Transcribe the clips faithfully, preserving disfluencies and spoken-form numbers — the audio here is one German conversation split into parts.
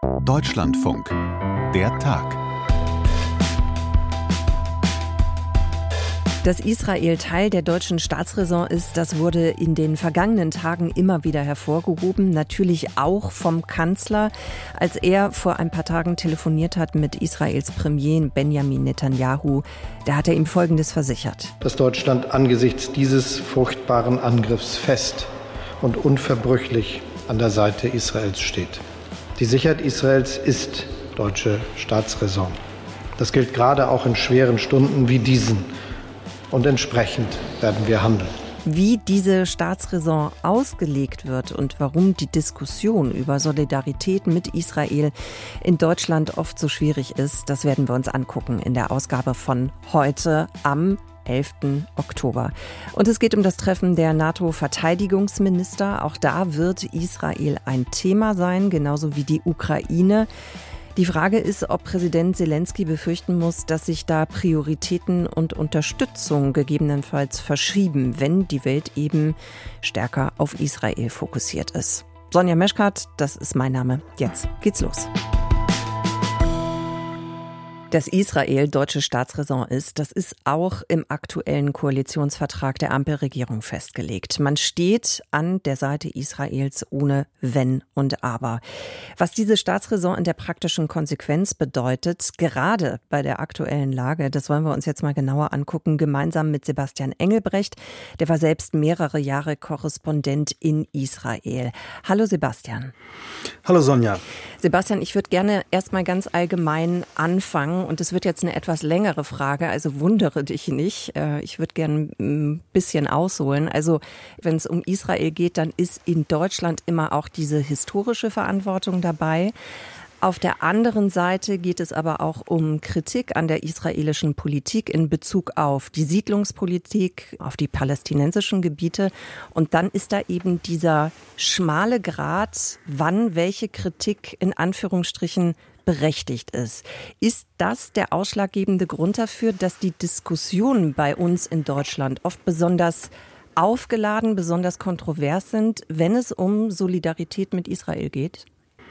Deutschlandfunk. Der Tag. Dass Israel Teil der deutschen Staatsräson ist, das wurde in den vergangenen Tagen immer wieder hervorgehoben. Natürlich auch vom Kanzler, als er vor ein paar Tagen telefoniert hat mit Israels Premier Benjamin Netanyahu. Da hat er ihm Folgendes versichert: Dass Deutschland angesichts dieses furchtbaren Angriffs fest und unverbrüchlich an der Seite Israels steht. Die Sicherheit Israels ist deutsche Staatsräson. Das gilt gerade auch in schweren Stunden wie diesen. Und entsprechend werden wir handeln. Wie diese Staatsräson ausgelegt wird und warum die Diskussion über Solidarität mit Israel in Deutschland oft so schwierig ist, das werden wir uns angucken in der Ausgabe von heute am elften Oktober. Und es geht um das Treffen der NATO-Verteidigungsminister. Auch da wird Israel ein Thema sein, genauso wie die Ukraine. Die Frage ist, ob Präsident Selenskyj befürchten muss, dass sich da Prioritäten und Unterstützung gegebenenfalls verschieben, wenn die Welt eben stärker auf Israel fokussiert ist. Sonja Meschkat, das ist mein Name. Jetzt geht's los. Dass Israel deutsche Staatsräson ist, das ist auch im aktuellen Koalitionsvertrag der Ampelregierung festgelegt. Man steht an der Seite Israels ohne Wenn und Aber. Was diese Staatsräson in der praktischen Konsequenz bedeutet, gerade bei der aktuellen Lage, das wollen wir uns jetzt mal genauer angucken, gemeinsam mit Sebastian Engelbrecht. Der war selbst mehrere Jahre Korrespondent in Israel. Hallo Sebastian. Hallo Sonja. Sebastian, ich würde gerne erstmal ganz allgemein anfangen. Und es wird jetzt eine etwas längere Frage, also wundere dich nicht. Ich würde gerne ein bisschen ausholen. Also wenn es um Israel geht, dann ist in Deutschland immer auch diese historische Verantwortung dabei. Auf der anderen Seite geht es aber auch um Kritik an der israelischen Politik in Bezug auf die Siedlungspolitik, auf die palästinensischen Gebiete. Und dann ist da eben dieser schmale Grat, wann welche Kritik in Anführungsstrichen berechtigt ist. Ist das der ausschlaggebende Grund dafür, dass die Diskussionen bei uns in Deutschland oft besonders aufgeladen, besonders kontrovers sind, wenn es um Solidarität mit Israel geht?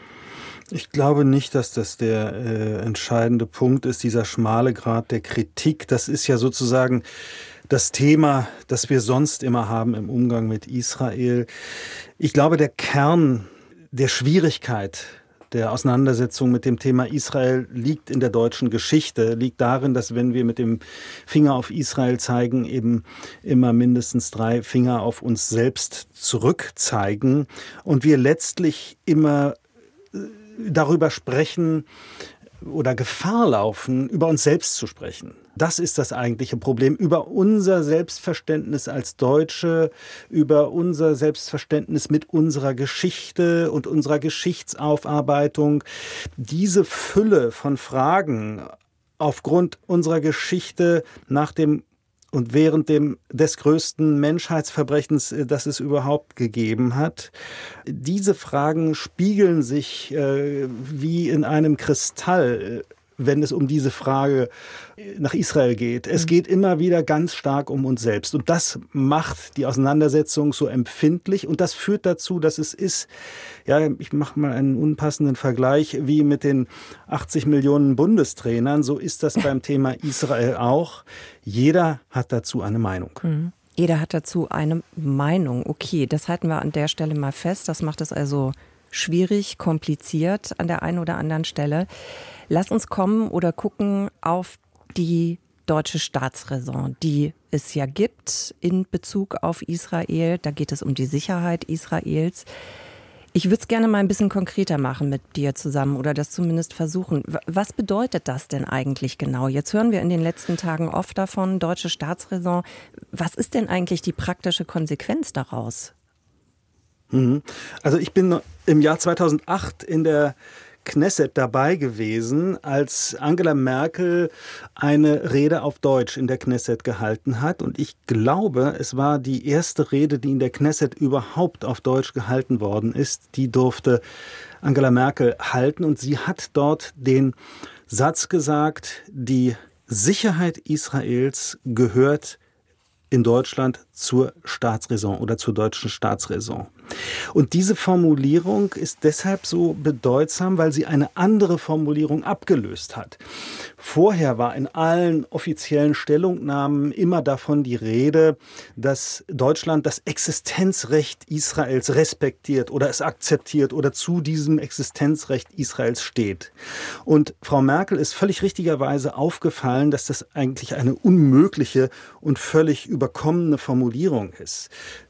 Ich glaube nicht, dass das der äh, entscheidende Punkt ist, dieser schmale Grat der Kritik. Das ist ja sozusagen das Thema, das wir sonst immer haben im Umgang mit Israel. Ich glaube, der Kern der Schwierigkeit der Auseinandersetzung mit dem Thema Israel liegt in der deutschen Geschichte, liegt darin, dass wenn wir mit dem Finger auf Israel zeigen, eben immer mindestens drei Finger auf uns selbst zurückzeigen und wir letztlich immer darüber sprechen oder Gefahr laufen, über uns selbst zu sprechen. Das ist das eigentliche Problem, über unser Selbstverständnis als Deutsche, über unser Selbstverständnis mit unserer Geschichte und unserer Geschichtsaufarbeitung. Diese Fülle von Fragen aufgrund unserer Geschichte nach dem und während dem des größten Menschheitsverbrechens, das es überhaupt gegeben hat. Diese Fragen spiegeln sich äh, wie in einem Kristall, wenn es um diese Frage nach Israel geht. Es geht immer wieder ganz stark um uns selbst. Und das macht die Auseinandersetzung so empfindlich. Und das führt dazu, dass es ist, ja, ich mache mal einen unpassenden Vergleich, wie mit den achtzig Millionen Bundestrainern. So ist das beim Thema Israel auch. Jeder hat dazu eine Meinung. Mhm. Jeder hat dazu eine Meinung. Okay, das halten wir an der Stelle mal fest. Das macht es also schwierig, kompliziert an der einen oder anderen Stelle. Lass uns kommen oder gucken auf die deutsche Staatsräson, die es ja gibt in Bezug auf Israel. Da geht es um die Sicherheit Israels. Ich würde es gerne mal ein bisschen konkreter machen mit dir zusammen oder das zumindest versuchen. Was bedeutet das denn eigentlich genau? Jetzt hören wir in den letzten Tagen oft davon, deutsche Staatsräson. Was ist denn eigentlich die praktische Konsequenz daraus? Also ich bin im Jahr zweitausendacht in der Knesset dabei gewesen, als Angela Merkel eine Rede auf Deutsch in der Knesset gehalten hat. Und ich glaube, es war die erste Rede, die in der Knesset überhaupt auf Deutsch gehalten worden ist. Die durfte Angela Merkel halten. Und sie hat dort den Satz gesagt, die Sicherheit Israels gehört in Deutschland zur Staatsräson oder zur deutschen Staatsräson. Und diese Formulierung ist deshalb so bedeutsam, weil sie eine andere Formulierung abgelöst hat. Vorher war in allen offiziellen Stellungnahmen immer davon die Rede, dass Deutschland das Existenzrecht Israels respektiert oder es akzeptiert oder zu diesem Existenzrecht Israels steht. Und Frau Merkel ist völlig richtigerweise aufgefallen, dass das eigentlich eine unmögliche und völlig überkommene Formulierung ist.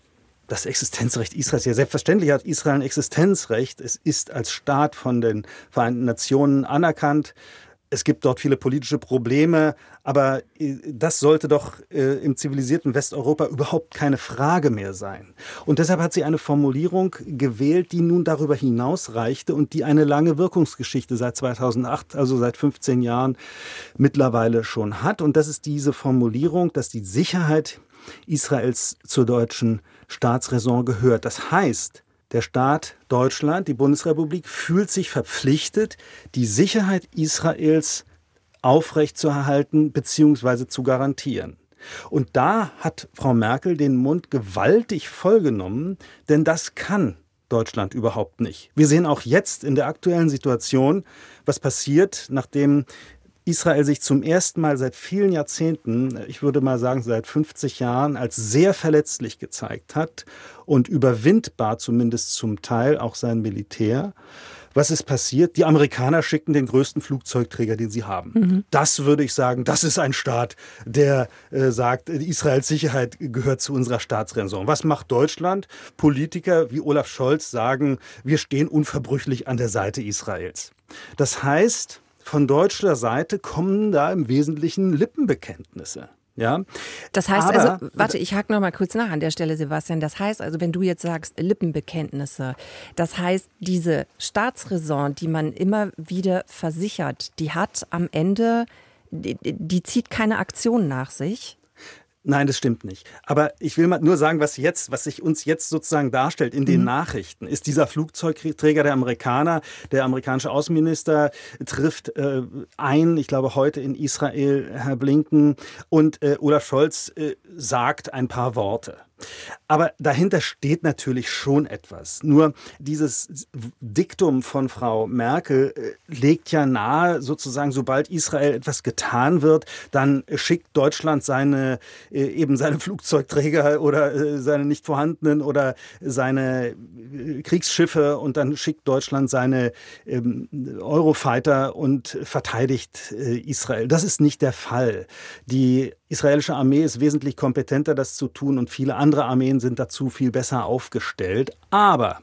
Das Existenzrecht Israels, ja selbstverständlich hat Israel ein Existenzrecht. Es ist als Staat von den Vereinten Nationen anerkannt. Es gibt dort viele politische Probleme, aber das sollte doch äh, im zivilisierten Westeuropa überhaupt keine Frage mehr sein. Und deshalb hat sie eine Formulierung gewählt, die nun darüber hinausreichte und die eine lange Wirkungsgeschichte seit zweitausendacht, also seit fünfzehn Jahren mittlerweile schon hat. Und das ist diese Formulierung, dass die Sicherheit Israels zur deutschen Staatsräson gehört. Das heißt, der Staat Deutschland, die Bundesrepublik, fühlt sich verpflichtet, die Sicherheit Israels aufrechtzuerhalten bzw. zu garantieren. Und da hat Frau Merkel den Mund gewaltig vollgenommen, denn das kann Deutschland überhaupt nicht. Wir sehen auch jetzt in der aktuellen Situation, was passiert, nachdem Israel sich zum ersten Mal seit vielen Jahrzehnten, ich würde mal sagen seit fünfzig Jahren, als sehr verletzlich gezeigt hat und überwindbar zumindest zum Teil auch sein Militär. Was ist passiert? Die Amerikaner schicken den größten Flugzeugträger, den sie haben. Mhm. Das würde ich sagen, das ist ein Staat, der äh, sagt, Israels Sicherheit gehört zu unserer Staatsräson. Was macht Deutschland? Politiker wie Olaf Scholz sagen, wir stehen unverbrüchlich an der Seite Israels. Das heißt, von deutscher Seite kommen da im Wesentlichen Lippenbekenntnisse. Ja? Das heißt Aber, also, warte, ich hake noch mal kurz nach an der Stelle, Sebastian. Das heißt also, wenn du jetzt sagst Lippenbekenntnisse, das heißt, diese Staatsräson, die man immer wieder versichert, die hat am Ende, die, die zieht keine Aktion nach sich? Nein, das stimmt nicht. Aber ich will mal nur sagen, was jetzt, was sich uns jetzt sozusagen darstellt in den mhm. Nachrichten, ist dieser Flugzeugträger der Amerikaner. Der amerikanische Außenminister trifft äh, ein, ich glaube heute in Israel, Herr Blinken, und äh, Olaf Scholz äh, sagt ein paar Worte. Aber dahinter steht natürlich schon etwas. Nur dieses Diktum von Frau Merkel äh, legt ja nahe, sozusagen, sobald Israel etwas getan wird, dann schickt Deutschland seine äh, eben seine Flugzeugträger oder äh, seine nicht vorhandenen oder seine äh, Kriegsschiffe und dann schickt Deutschland seine ähm, Eurofighter und verteidigt äh, Israel. Das ist nicht der Fall. Die israelische Armee ist wesentlich kompetenter, das zu tun, und viele andere Armeen sind dazu viel besser aufgestellt. Aber,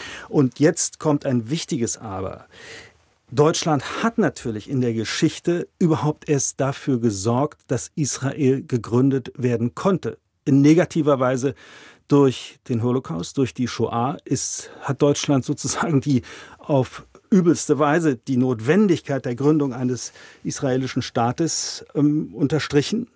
und jetzt kommt ein wichtiges Aber, Deutschland hat natürlich in der Geschichte überhaupt erst dafür gesorgt, dass Israel gegründet werden konnte. In negativer Weise durch den Holocaust, durch die Shoah, ist, hat Deutschland sozusagen die auf übelste Weise die Notwendigkeit der Gründung eines israelischen Staates ähm, unterstrichen.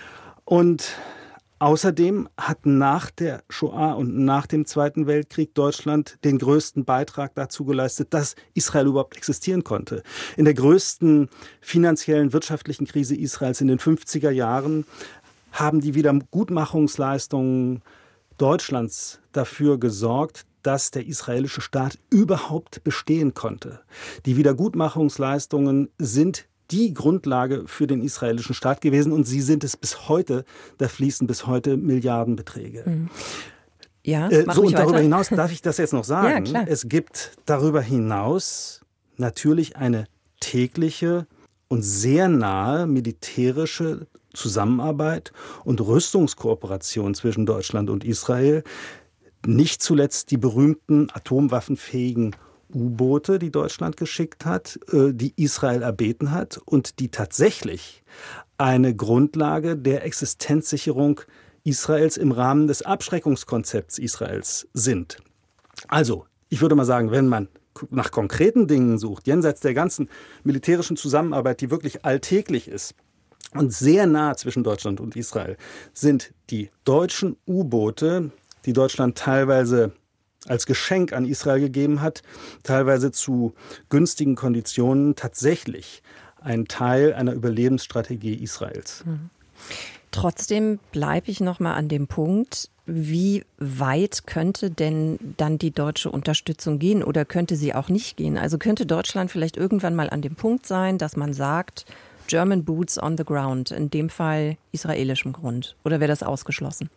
Und außerdem hat nach der Shoah und nach dem Zweiten Weltkrieg Deutschland den größten Beitrag dazu geleistet, dass Israel überhaupt existieren konnte. In der größten finanziellen, wirtschaftlichen Krise Israels in den fünfziger Jahren haben die Wiedergutmachungsleistungen Deutschlands dafür gesorgt, dass der israelische Staat überhaupt bestehen konnte. Die Wiedergutmachungsleistungen sind die Grundlage für den israelischen Staat gewesen und sie sind es bis heute. Da fließen bis heute Milliardenbeträge. Mhm. Ja, äh, mach so, und weiter. darüber hinaus darf ich das jetzt noch sagen. Ja, klar. Es gibt darüber hinaus natürlich eine tägliche und sehr nahe militärische Zusammenarbeit und Rüstungskooperation zwischen Deutschland und Israel. Nicht zuletzt die berühmten atomwaffenfähigen U-Boote, die Deutschland geschickt hat, die Israel erbeten hat und die tatsächlich eine Grundlage der Existenzsicherung Israels im Rahmen des Abschreckungskonzepts Israels sind. Also, ich würde mal sagen, wenn man nach konkreten Dingen sucht, jenseits der ganzen militärischen Zusammenarbeit, die wirklich alltäglich ist und sehr nah zwischen Deutschland und Israel, sind die deutschen U-Boote, die Deutschland teilweise als Geschenk an Israel gegeben hat, teilweise zu günstigen Konditionen, tatsächlich ein Teil einer Überlebensstrategie Israels. Trotzdem bleibe ich noch mal an dem Punkt, wie weit könnte denn dann die deutsche Unterstützung gehen oder könnte sie auch nicht gehen? Also könnte Deutschland vielleicht irgendwann mal an dem Punkt sein, dass man sagt, German boots on the ground, in dem Fall israelischem Grund, oder wäre das ausgeschlossen?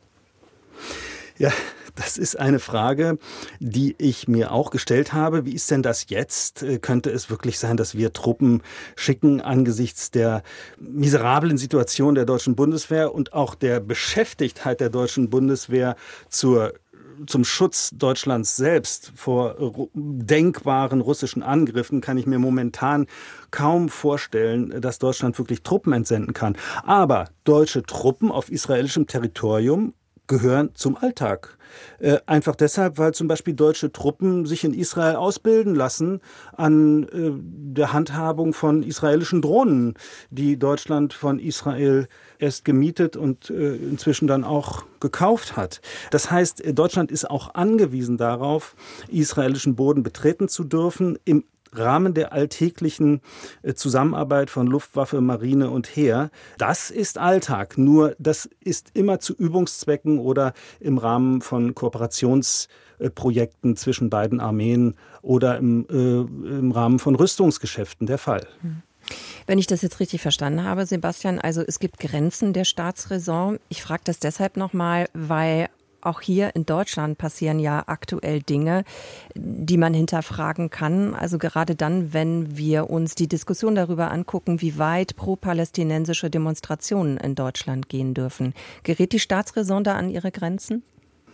Ja, das ist eine Frage, die ich mir auch gestellt habe. Wie ist denn das jetzt? Könnte es wirklich sein, dass wir Truppen schicken angesichts der miserablen Situation der deutschen Bundeswehr und auch der Beschäftigtheit der deutschen Bundeswehr zur zum Schutz Deutschlands selbst vor denkbaren russischen Angriffen kann ich mir momentan kaum vorstellen, dass Deutschland wirklich Truppen entsenden kann. Aber deutsche Truppen auf israelischem Territorium gehören zum Alltag. Äh, einfach deshalb, weil zum Beispiel deutsche Truppen sich in Israel ausbilden lassen an äh, der Handhabung von israelischen Drohnen, die Deutschland von Israel erst gemietet und äh, inzwischen dann auch gekauft hat. Das heißt, Deutschland ist auch angewiesen darauf, israelischen Boden betreten zu dürfen, im Rahmen der alltäglichen Zusammenarbeit von Luftwaffe, Marine und Heer. Das ist Alltag, nur das ist immer zu Übungszwecken oder im Rahmen von Kooperationsprojekten zwischen beiden Armeen oder im, äh, im Rahmen von Rüstungsgeschäften der Fall. Wenn ich das jetzt richtig verstanden habe, Sebastian, also es gibt Grenzen der Staatsräson. Ich frage das deshalb nochmal, weil auch hier in Deutschland passieren ja aktuell Dinge, die man hinterfragen kann. Also gerade dann, wenn wir uns die Diskussion darüber angucken, wie weit pro-palästinensische Demonstrationen in Deutschland gehen dürfen. Gerät die Staatsräson da an ihre Grenzen?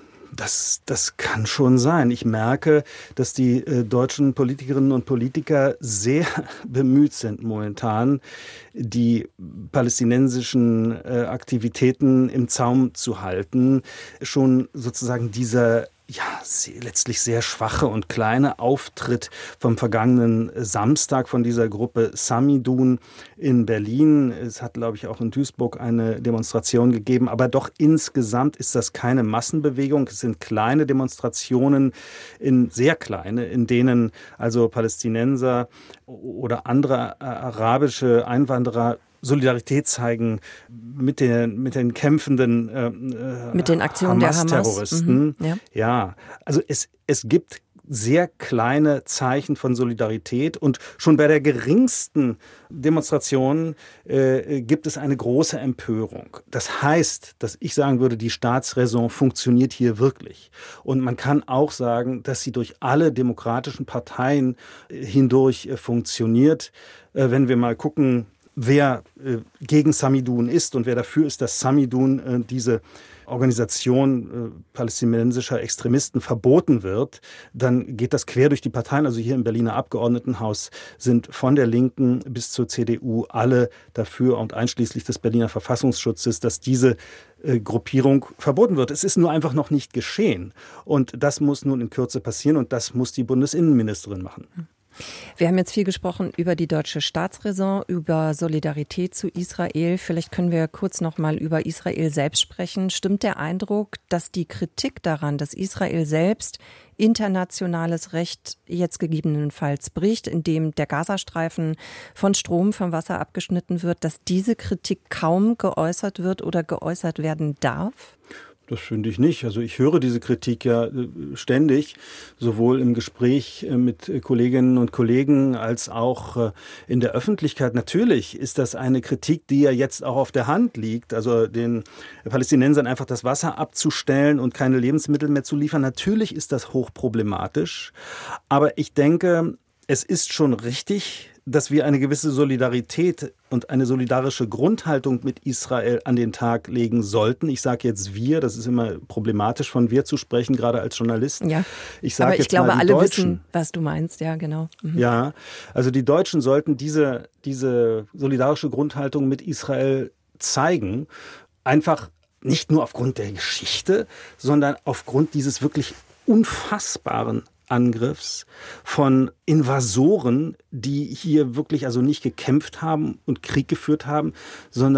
Das, das kann schon sein. Ich merke, dass die äh, deutschen Politikerinnen und Politiker sehr bemüht sind momentan, die palästinensischen äh, Aktivitäten im Zaum zu halten. Schon sozusagen dieser ja, letztlich sehr schwache und kleine Auftritt vom vergangenen Samstag von dieser Gruppe Samidun in Berlin. Es hat, glaube ich, auch in Duisburg eine Demonstration gegeben, aber doch insgesamt ist das keine Massenbewegung. Es sind kleine Demonstrationen, in sehr kleine, in denen also Palästinenser oder andere arabische Einwanderer Solidarität zeigen mit den, mit den kämpfenden äh, mit den Aktionen der Hamas-Terroristen. Hamas. Mhm, ja. ja, also es, es gibt sehr kleine Zeichen von Solidarität und schon bei der geringsten Demonstration äh, gibt es eine große Empörung. Das heißt, dass ich sagen würde, die Staatsräson funktioniert hier wirklich. Und man kann auch sagen, dass sie durch alle demokratischen Parteien äh, hindurch äh, funktioniert. Äh, wenn wir mal gucken, wer äh, gegen Samidun ist und wer dafür ist, dass Samidun, äh, diese Organisation äh, palästinensischer Extremisten, verboten wird, dann geht das quer durch die Parteien. Also hier im Berliner Abgeordnetenhaus sind von der Linken bis zur C D U alle dafür und einschließlich des Berliner Verfassungsschutzes, dass diese äh, Gruppierung verboten wird. Es ist nur einfach noch nicht geschehen. Und das muss nun in Kürze passieren und das muss die Bundesinnenministerin machen. Wir haben jetzt viel gesprochen über die deutsche Staatsräson, über Solidarität zu Israel. Vielleicht können wir kurz noch mal über Israel selbst sprechen. Stimmt der Eindruck, dass die Kritik daran, dass Israel selbst internationales Recht jetzt gegebenenfalls bricht, indem der Gazastreifen von Strom, vom Wasser abgeschnitten wird, dass diese Kritik kaum geäußert wird oder geäußert werden darf? Das finde ich nicht. Also ich höre diese Kritik ja ständig, sowohl im Gespräch mit Kolleginnen und Kollegen als auch in der Öffentlichkeit. Natürlich ist das eine Kritik, die ja jetzt auch auf der Hand liegt, also den Palästinensern einfach das Wasser abzustellen und keine Lebensmittel mehr zu liefern. Natürlich ist das hochproblematisch, aber ich denke, es ist schon richtig, dass wir eine gewisse Solidarität und eine solidarische Grundhaltung mit Israel an den Tag legen sollten. Ich sage jetzt wir, das ist immer problematisch, von wir zu sprechen, gerade als Journalist. Ja, ich sage aber ich jetzt glaube, mal, die alle Deutschen, wissen, was du meinst. Ja, genau. Mhm. Ja, also die Deutschen sollten diese, diese solidarische Grundhaltung mit Israel zeigen. Einfach nicht nur aufgrund der Geschichte, sondern aufgrund dieses wirklich unfassbaren Angriffs von Invasoren, die hier wirklich also nicht gekämpft haben und Krieg geführt haben, sondern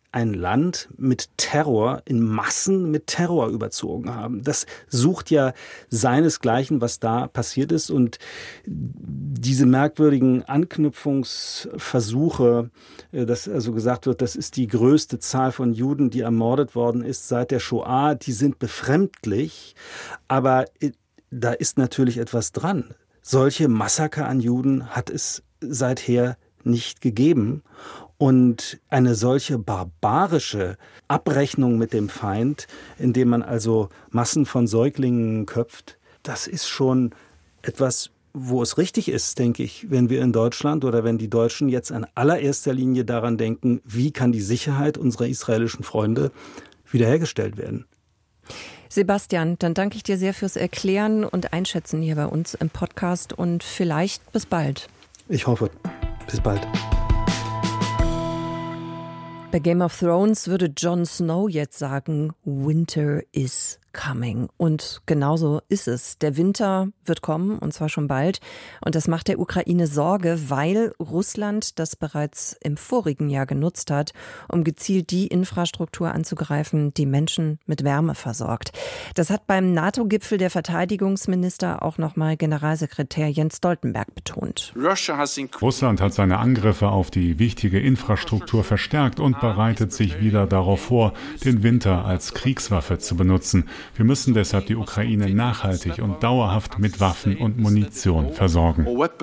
ein Land mit Terror, in Massen mit Terror überzogen haben. Das sucht ja seinesgleichen, was da passiert ist. Und diese merkwürdigen Anknüpfungsversuche, dass also gesagt wird, das ist die größte Zahl von Juden, die ermordet worden ist seit der Shoah, die sind befremdlich. Aber da ist natürlich etwas dran. Solche Massaker an Juden hat es seither nicht gegeben. Und eine solche barbarische Abrechnung mit dem Feind, indem man also Massen von Säuglingen köpft, das ist schon etwas, wo es richtig ist, denke ich, wenn wir in Deutschland oder wenn die Deutschen jetzt in allererster Linie daran denken, wie kann die Sicherheit unserer israelischen Freunde wiederhergestellt werden. Sebastian, dann danke ich dir sehr fürs Erklären und Einschätzen hier bei uns im Podcast und vielleicht bis bald. Ich hoffe, bis bald. Bei Game of Thrones würde Jon Snow jetzt sagen, Winter is coming. Und genauso ist es. Der Winter wird kommen, und zwar schon bald. Und das macht der Ukraine Sorge, weil Russland das bereits im vorigen Jahr genutzt hat, um gezielt die Infrastruktur anzugreifen, die Menschen mit Wärme versorgt. Das hat beim NATO-Gipfel der Verteidigungsminister auch nochmal Generalsekretär Jens Stoltenberg betont. Russland hat seine Angriffe auf die wichtige Infrastruktur verstärkt und bereitet sich wieder darauf vor, den Winter als Kriegswaffe zu benutzen. Wir müssen deshalb die Ukraine nachhaltig und dauerhaft mit Waffen und Munition versorgen.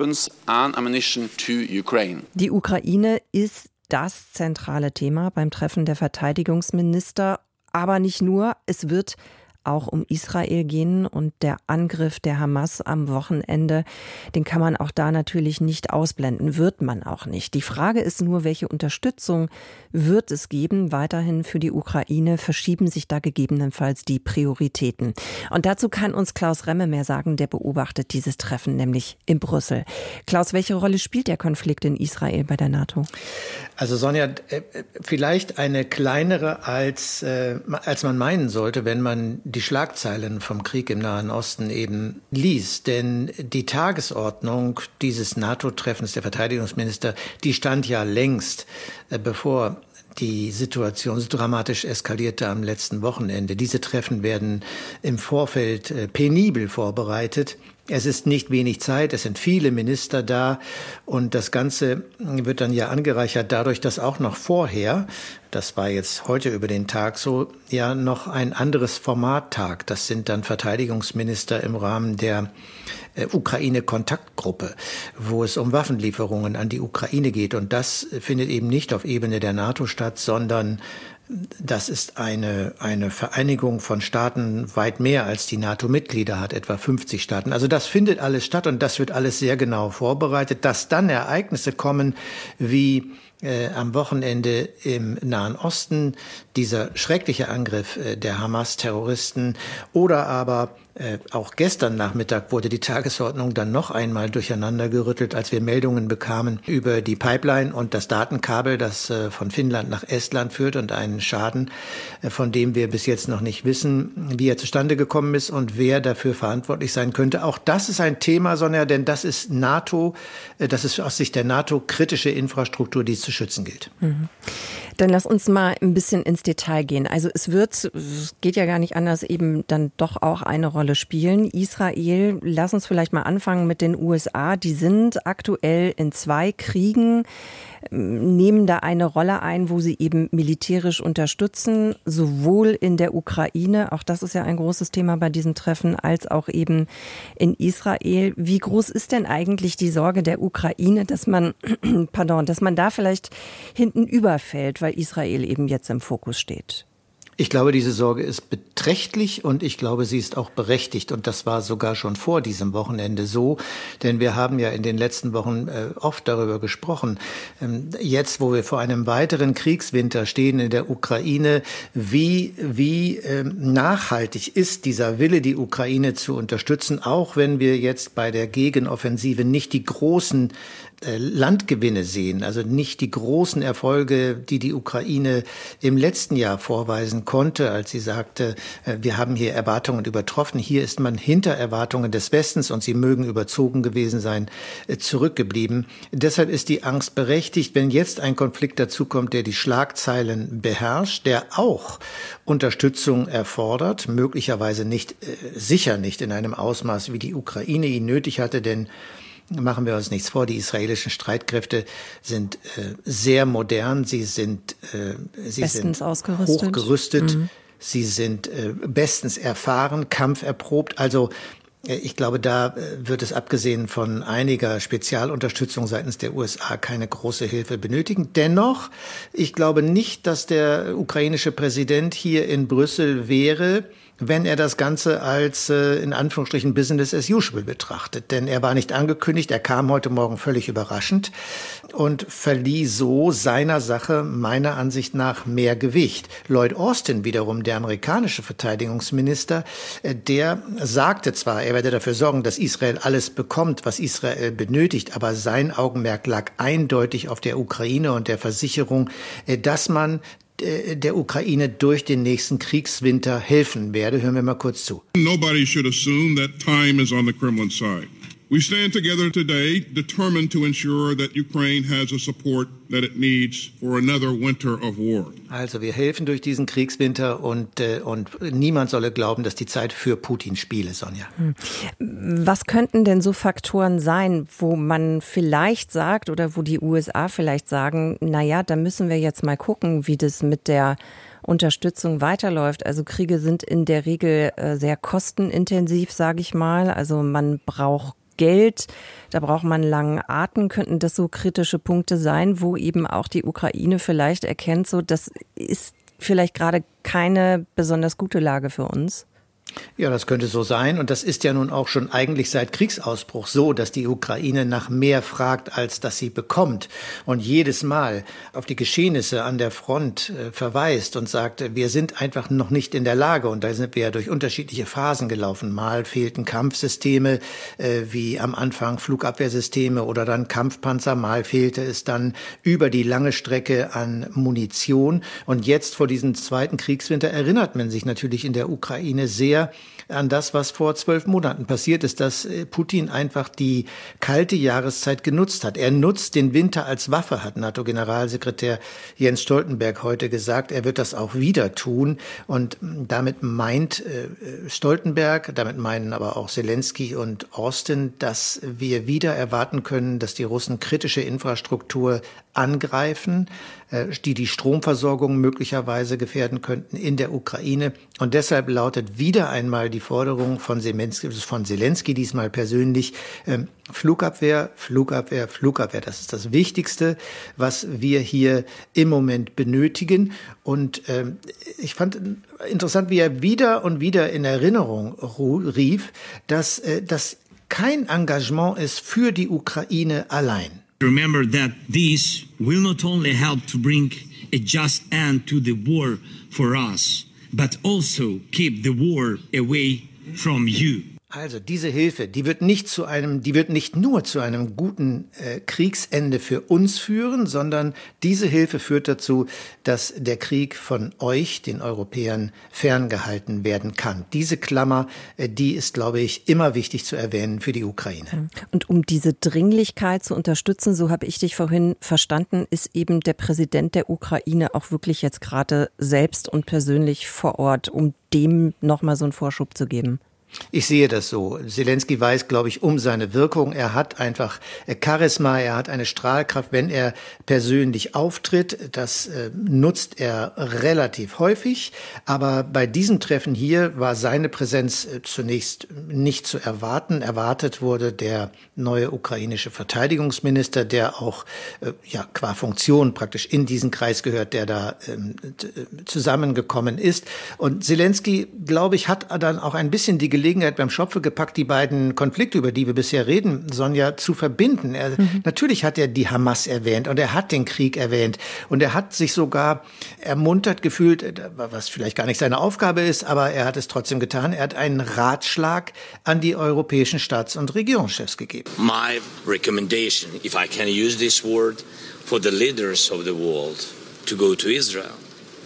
Die Ukraine ist das zentrale Thema beim Treffen der Verteidigungsminister. Aber nicht nur, es wird auch um Israel gehen und der Angriff der Hamas am Wochenende, den kann man auch da natürlich nicht ausblenden, wird man auch nicht. Die Frage ist nur, welche Unterstützung wird es geben weiterhin für die Ukraine? Verschieben sich da gegebenenfalls die Prioritäten? Und dazu kann uns Klaus Remme mehr sagen, der beobachtet dieses Treffen nämlich in Brüssel. Klaus, welche Rolle spielt der Konflikt in Israel bei der NATO? Also Sonja, vielleicht eine kleinere als, äh, als man meinen sollte, wenn man die Schlagzeilen vom Krieg im Nahen Osten eben liest. Denn die Tagesordnung dieses NATO-Treffens der Verteidigungsminister, die stand ja längst, äh, bevor die Situation so dramatisch eskalierte am letzten Wochenende. Diese Treffen werden im Vorfeld äh, penibel vorbereitet. Es ist nicht wenig Zeit, es sind viele Minister da und das Ganze wird dann ja angereichert dadurch, dass auch noch vorher, das war jetzt heute über den Tag so, ja noch ein anderes Format tagt. Das sind dann Verteidigungsminister im Rahmen der äh, Ukraine-Kontaktgruppe, wo es um Waffenlieferungen an die Ukraine geht. Und das findet eben nicht auf Ebene der NATO statt, sondern das ist eine, eine Vereinigung von Staaten weit mehr als die NATO-Mitglieder hat, etwa fünfzig Staaten. Also das findet alles statt und das wird alles sehr genau vorbereitet. Dass dann Ereignisse kommen wie äh, am Wochenende im Nahen Osten, dieser schreckliche Angriff äh, der Hamas-Terroristen oder aber Äh, auch gestern Nachmittag wurde die Tagesordnung dann noch einmal durcheinander gerüttelt, als wir Meldungen bekamen über die Pipeline und das Datenkabel, das äh, von Finnland nach Estland führt und einen Schaden, äh, von dem wir bis jetzt noch nicht wissen, wie er zustande gekommen ist und wer dafür verantwortlich sein könnte. Auch das ist ein Thema, Sonja, denn das ist NATO, äh, das ist aus Sicht der NATO kritische Infrastruktur, die es zu schützen gilt. Mhm. Dann lass uns mal ein bisschen ins Detail gehen. Also es wird, es geht ja gar nicht anders, eben dann doch auch eine Rolle spielen. Israel, lass uns vielleicht mal anfangen mit den U S A. Die sind aktuell in zwei Kriegen, nehmen da eine Rolle ein, wo sie eben militärisch unterstützen, sowohl in der Ukraine, auch das ist ja ein großes Thema bei diesem Treffen, als auch eben in Israel. Wie groß ist denn eigentlich die Sorge der Ukraine, dass man, pardon, dass man da vielleicht hinten überfällt, weil Israel eben jetzt im Fokus steht? Ich glaube, diese Sorge ist beträchtlich und ich glaube, sie ist auch berechtigt. Und das war sogar schon vor diesem Wochenende so. Denn wir haben ja in den letzten Wochen äh, oft darüber gesprochen, ähm, jetzt, wo wir vor einem weiteren Kriegswinter stehen in der Ukraine, wie, wie ähm, nachhaltig ist dieser Wille, die Ukraine zu unterstützen, auch wenn wir jetzt bei der Gegenoffensive nicht die großen Landgewinne sehen, also nicht die großen Erfolge, die die Ukraine im letzten Jahr vorweisen konnte, als sie sagte, wir haben hier Erwartungen übertroffen. Hier ist man hinter Erwartungen des Westens und sie mögen überzogen gewesen sein, zurückgeblieben. Deshalb ist die Angst berechtigt, wenn jetzt ein Konflikt dazukommt, der die Schlagzeilen beherrscht, der auch Unterstützung erfordert, möglicherweise nicht, sicher nicht in einem Ausmaß, wie die Ukraine ihn nötig hatte, denn machen wir uns nichts vor, die israelischen Streitkräfte sind äh, sehr modern, sie sind, äh, sie bestens sind ausgerüstet. hochgerüstet, mhm. sie sind äh, bestens erfahren, kampferprobt, also äh, ich glaube, da äh, wird es abgesehen von einiger Spezialunterstützung seitens der U S A keine große Hilfe benötigen. Dennoch, ich glaube nicht, dass der ukrainische Präsident hier in Brüssel wäre, wenn er das Ganze als, äh, in Anführungsstrichen, Business as usual betrachtet. Denn er war nicht angekündigt, er kam heute Morgen völlig überraschend und verlieh so seiner Sache meiner Ansicht nach mehr Gewicht. Lloyd Austin wiederum, der amerikanische Verteidigungsminister, äh, der sagte zwar, er werde dafür sorgen, dass Israel alles bekommt, was Israel benötigt, aber sein Augenmerk lag eindeutig auf der Ukraine und der Versicherung, äh, dass man der Ukraine durch den nächsten Kriegswinter helfen werde. Hören wir mal kurz zu. Nobody should assume that time is on the Kremlin side. We stand together today determined to ensure that Ukraine has the support that it needs for another winter of war. Also wir helfen durch diesen Kriegswinter und, äh, und niemand solle glauben, dass die Zeit für Putin spiele, Sonja. Was könnten denn so Faktoren sein, wo man vielleicht sagt oder wo die U S A vielleicht sagen, na ja, da müssen wir jetzt mal gucken, wie das mit der Unterstützung weiterläuft. Also Kriege sind in der Regel äh, sehr kostenintensiv, sage ich mal. Also man braucht Geld, da braucht man einen langen Atem. Könnten das so kritische Punkte sein, wo eben auch die Ukraine vielleicht erkennt, so das ist vielleicht gerade keine besonders gute Lage für uns? Ja, das könnte so sein. Und das ist ja nun auch schon eigentlich seit Kriegsausbruch so, dass die Ukraine nach mehr fragt, als dass sie bekommt. Und jedes Mal auf die Geschehnisse an der Front äh, verweist und sagt, wir sind einfach noch nicht in der Lage. Und da sind wir ja durch unterschiedliche Phasen gelaufen. Mal fehlten Kampfsysteme, äh, wie am Anfang Flugabwehrsysteme oder dann Kampfpanzer. Mal fehlte es dann über die lange Strecke an Munition. Und jetzt vor diesem zweiten Kriegswinter erinnert man sich natürlich in der Ukraine sehr an das, was vor zwölf Monaten passiert ist, dass Putin einfach die kalte Jahreszeit genutzt hat. Er nutzt den Winter als Waffe, hat NATO-Generalsekretär Jens Stoltenberg heute gesagt. Er wird das auch wieder tun. Und damit meint Stoltenberg, damit meinen aber auch Zelensky und Austin, dass wir wieder erwarten können, dass die Russen kritische Infrastruktur angreifen, die die Stromversorgung möglicherweise gefährden könnten in der Ukraine. Und deshalb lautet wieder einmal die Forderung von Zelensky, von Zelensky diesmal persönlich, ähm, Flugabwehr, Flugabwehr, Flugabwehr. Das ist das Wichtigste, was wir hier im Moment benötigen. Und ähm, ich fand interessant, wie er wieder und wieder in Erinnerung rief, dass äh, das kein Engagement ist für die Ukraine allein. Remember that this will not only help to bring a just end to the war for us, but also keep the war away from you. Also diese Hilfe, die wird nicht zu einem, die wird nicht nur zu einem guten äh, Kriegsende für uns führen, sondern diese Hilfe führt dazu, dass der Krieg von euch, den Europäern, ferngehalten werden kann. Diese Klammer, äh, die ist, glaube ich, immer wichtig zu erwähnen für die Ukraine. Und um diese Dringlichkeit zu unterstützen, so habe ich dich vorhin verstanden, ist eben der Präsident der Ukraine auch wirklich jetzt gerade selbst und persönlich vor Ort, um dem nochmal so einen Vorschub zu geben. Ich sehe das so. Zelensky weiß, glaube ich, um seine Wirkung. Er hat einfach Charisma, er hat eine Strahlkraft, wenn er persönlich auftritt. Das äh, nutzt er relativ häufig. Aber bei diesem Treffen hier war seine Präsenz äh, zunächst nicht zu erwarten. Erwartet wurde der neue ukrainische Verteidigungsminister, der auch äh, ja qua Funktion praktisch in diesen Kreis gehört, der da ähm, zusammengekommen ist. Und Zelensky, glaube ich, hat dann auch ein bisschen die Gelegenheit beim Schopfe gepackt, die beiden Konflikte, über die wir bisher reden, Sonja, zu verbinden. Er, mhm. Natürlich hat er die Hamas erwähnt und er hat den Krieg erwähnt und er hat sich sogar ermuntert gefühlt, was vielleicht gar nicht seine Aufgabe ist, aber er hat es trotzdem getan. Er hat einen Ratschlag an die europäischen Staats- und Regierungschefs gegeben. My recommendation, if I can use this word, for the leaders of the world to go to Israel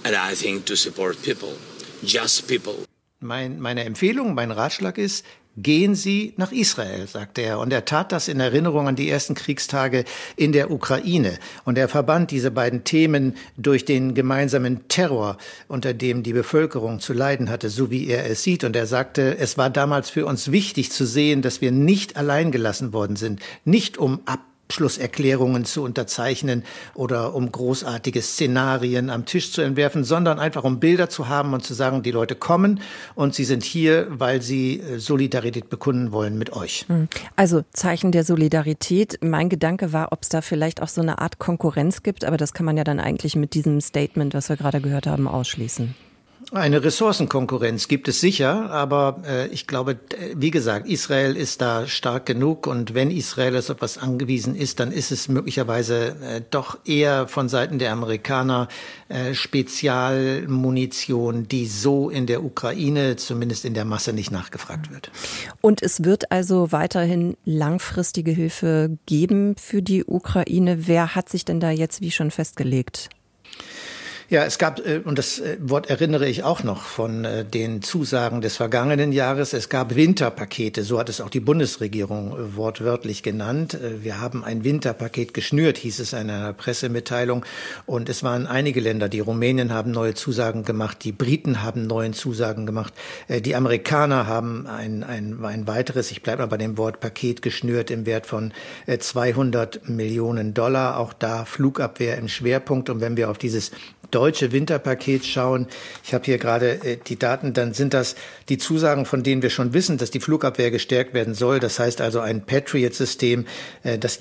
and I think to support people, just people. Mein, meine Empfehlung, mein Ratschlag ist, gehen Sie nach Israel, sagte er. Und er tat das in Erinnerung an die ersten Kriegstage in der Ukraine. Und er verband diese beiden Themen durch den gemeinsamen Terror, unter dem die Bevölkerung zu leiden hatte, so wie er es sieht. Und er sagte, es war damals für uns wichtig zu sehen, dass wir nicht allein gelassen worden sind, nicht um ab Abschlusserklärungen zu unterzeichnen oder um großartige Szenarien am Tisch zu entwerfen, sondern einfach um Bilder zu haben und zu sagen, die Leute kommen und sie sind hier, weil sie Solidarität bekunden wollen mit euch. Also Zeichen der Solidarität. Mein Gedanke war, ob es da vielleicht auch so eine Art Konkurrenz gibt, aber das kann man ja dann eigentlich mit diesem Statement, was wir gerade gehört haben, ausschließen. Eine Ressourcenkonkurrenz gibt es sicher, aber äh, ich glaube, wie gesagt, Israel ist da stark genug und wenn Israel auf etwas angewiesen ist, dann ist es möglicherweise äh, doch eher von Seiten der Amerikaner äh, Spezialmunition, die so in der Ukraine, zumindest in der Masse, nicht nachgefragt wird. Und es wird also weiterhin langfristige Hilfe geben für die Ukraine. Wer hat sich denn da jetzt wie schon festgelegt? Ja, es gab, und das Wort erinnere ich auch noch von den Zusagen des vergangenen Jahres, es gab Winterpakete, so hat es auch die Bundesregierung wortwörtlich genannt. Wir haben ein Winterpaket geschnürt, hieß es in einer Pressemitteilung. Und es waren einige Länder, die Rumänien haben neue Zusagen gemacht, die Briten haben neue Zusagen gemacht, die Amerikaner haben ein, ein, ein weiteres, ich bleibe mal bei dem Wort Paket, geschnürt im Wert von zweihundert Millionen Dollar. Auch da Flugabwehr im Schwerpunkt. Und wenn wir auf dieses deutsche Winterpaket schauen, ich habe hier gerade äh, die Daten, dann sind das die Zusagen, von denen wir schon wissen, dass die Flugabwehr gestärkt werden soll. Das heißt also ein Patriot-System, äh, das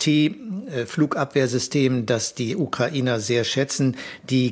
Iris-T-Flugabwehrsystem, das die Ukrainer sehr schätzen. Die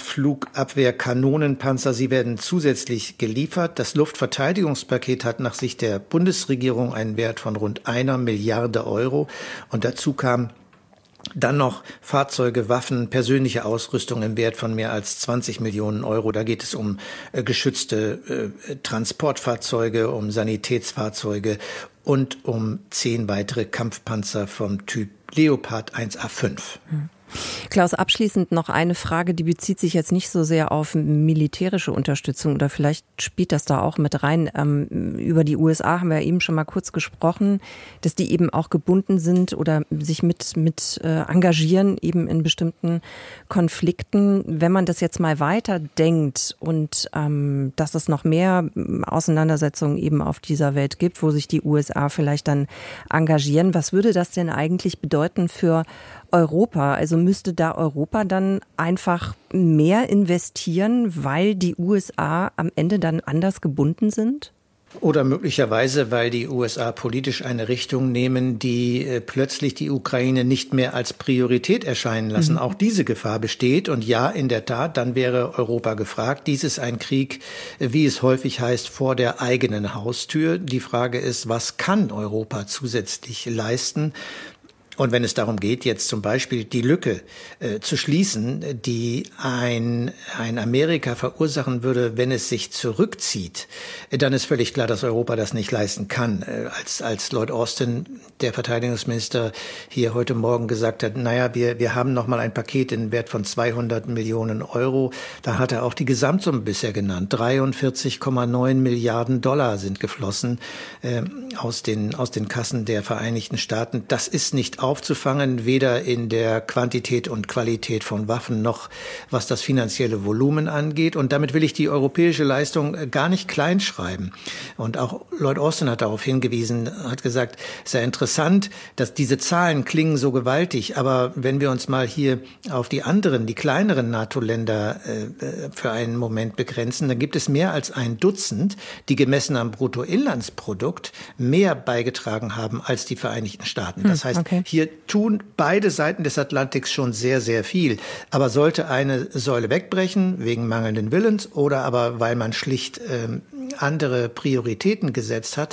Gepard-Flugabwehr-Kanonenpanzer, sie werden zusätzlich geliefert. Das Luftverteidigungspaket hat nach Sicht der Bundesregierung einen Wert von rund einer Milliarde Euro. Und dazu kam dann noch Fahrzeuge, Waffen, persönliche Ausrüstung im Wert von mehr als zwanzig Millionen Euro. Da geht es um äh, geschützte äh, Transportfahrzeuge, um Sanitätsfahrzeuge und um zehn weitere Kampfpanzer vom Typ Leopard eins A fünf. Hm. Klaus, abschließend noch eine Frage, die bezieht sich jetzt nicht so sehr auf militärische Unterstützung oder vielleicht spielt das da auch mit rein. Ähm, über die U S A haben wir eben schon mal kurz gesprochen, dass die eben auch gebunden sind oder sich mit, mit äh, engagieren eben in bestimmten Konflikten. Wenn man das jetzt mal weiterdenkt und ähm, dass es noch mehr Auseinandersetzungen eben auf dieser Welt gibt, wo sich die U S A vielleicht dann engagieren, was würde das denn eigentlich bedeuten für Europa? Also müsste da Europa dann einfach mehr investieren, weil die U S A am Ende dann anders gebunden sind? Oder möglicherweise, weil die U S A politisch eine Richtung nehmen, die äh, plötzlich die Ukraine nicht mehr als Priorität erscheinen lassen. Mhm. Auch diese Gefahr besteht. Und ja, in der Tat, dann wäre Europa gefragt. Dies ist ein Krieg, wie es häufig heißt, vor der eigenen Haustür. Die Frage ist, was kann Europa zusätzlich leisten? Und wenn es darum geht, jetzt zum Beispiel die Lücke äh, zu schließen, die ein, ein Amerika verursachen würde, wenn es sich zurückzieht, äh, dann ist völlig klar, dass Europa das nicht leisten kann. Äh, als, als Lloyd Austin, der Verteidigungsminister, hier heute Morgen gesagt hat, naja, wir, wir haben noch mal ein Paket in Wert von zweihundert Millionen Euro, da hat er auch die Gesamtsumme bisher genannt. dreiundvierzig Komma neun Milliarden Dollar sind geflossen äh, aus den, aus den Kassen der Vereinigten Staaten. Das ist nicht aufzufangen, weder in der Quantität und Qualität von Waffen noch was das finanzielle Volumen angeht. Und damit will ich die europäische Leistung gar nicht kleinschreiben. Und auch Lloyd Austin hat darauf hingewiesen, hat gesagt, es ist ja interessant, dass diese Zahlen klingen so gewaltig, aber wenn wir uns mal hier auf die anderen, die kleineren NATO-Länder äh, für einen Moment begrenzen, dann gibt es mehr als ein Dutzend, die gemessen am Bruttoinlandsprodukt mehr beigetragen haben als die Vereinigten Staaten. Das heißt, okay. Hier tun beide Seiten des Atlantiks schon sehr, sehr viel. Aber sollte eine Säule wegbrechen, wegen mangelnden Willens oder aber weil man schlicht ähm, andere Prioritäten gesetzt hat,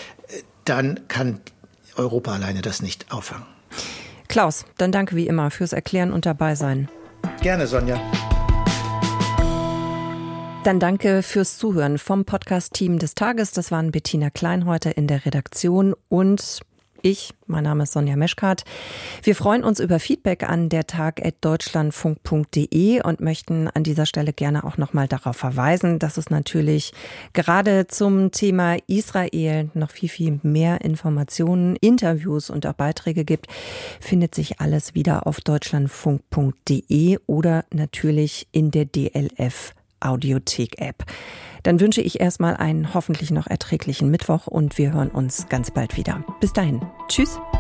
dann kann Europa alleine das nicht auffangen. Klaus, dann danke wie immer fürs Erklären und dabei sein. Gerne, Sonja. Dann danke fürs Zuhören vom Podcast-Team des Tages. Das waren Bettina Klein heute in der Redaktion und ich. Mein Name ist Sonja Meschkat. Wir freuen uns über Feedback an dertag at deutschlandfunk punkt de und möchten an dieser Stelle gerne auch nochmal darauf verweisen, dass es natürlich gerade zum Thema Israel noch viel, viel mehr Informationen, Interviews und auch Beiträge gibt. Findet sich alles wieder auf deutschlandfunk punkt de oder natürlich in der D L F Audiothek-App. Dann wünsche ich erstmal einen hoffentlich noch erträglichen Mittwoch und wir hören uns ganz bald wieder. Bis dahin. Tschüss.